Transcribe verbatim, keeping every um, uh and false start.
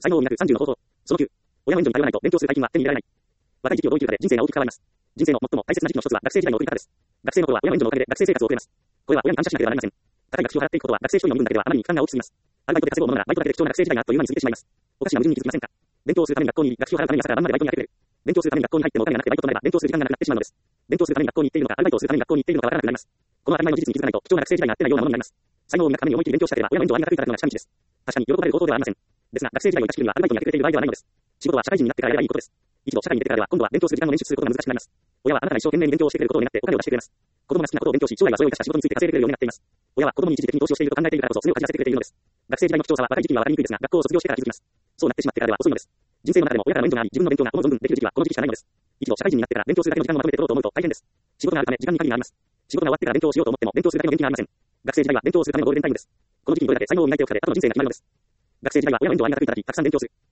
才能を磨くさんじゅうの方法。そのきゅう。親の援助に頼らないと勉強する大金は手に入れられない。若い時期をどう生きるかで人生が大きく変わります。人生の最も大切な時期の一つは学生時代の送り方です。学生の頃は親の援助のおかげで学生生活を送れます。これは親に感謝しなければなりません。高い学費を払っていくことは学生一人の身分だけではあまりに負担が大きすぎます。アルバイトで稼ぐものならバイトだけで貴重な学生時代があっという間に過ぎてしまいます。おかしな矛盾に気づきませんか？勉強するために学校に学費を払うために朝から晩までバイトに明け暮れる。勉強するために学校に入ってもお金がなくてバイトとなれば勉強する時間がなくなってしまうのです。勉強するために学校に行っているのかアルバイトをするために学校に行っているのかわからなくなります。この当たり前の事実に気づかないと貴重な学生時代があってないようなものになります。才能を磨くために思い切り勉強したければ親の援助をありがたくいただくのが近道です。確かに喜ばれる方法ではありません。ですが学生時代を生かしきるにはアルバイトに明け暮れている場合ではないのです。仕事は社会人になってからやればいいことです。一度社会に出てからでは今度は勉強する時間を捻出することが難しくなります。親はあなたが一生懸命に勉強をしてくれることを願ってお金を出してくれます。子供が好きなことを勉強し将来はそれを生かした仕事について稼いでくれるようになっています。親は子供に一時的に投資をしていると考えているからこそそれを感じさせてくれているのです。学生時代の貴重さは若い時期には分かりにくいですが学校を卒業してから気づきます。そうなってしまってからでは遅いのです。人生の中でも親からの援助があり自分の勉強が思う存分できる時期はこの時期しかないのです。一度社会人になってから勉強するだけの時間をまとめて取ろうと思うと大変です。仕事があるため時間に限りがあります。仕事が終わってから勉強をしようと思っても勉強するだけの元気がありません。学生時代は勉強をするためのゴールデンタイムです。この時期にどれだけ才能を磨いておくかで後の人生が決まるのです。学生時代は親の援助をありがたくいただきたくさん勉強する。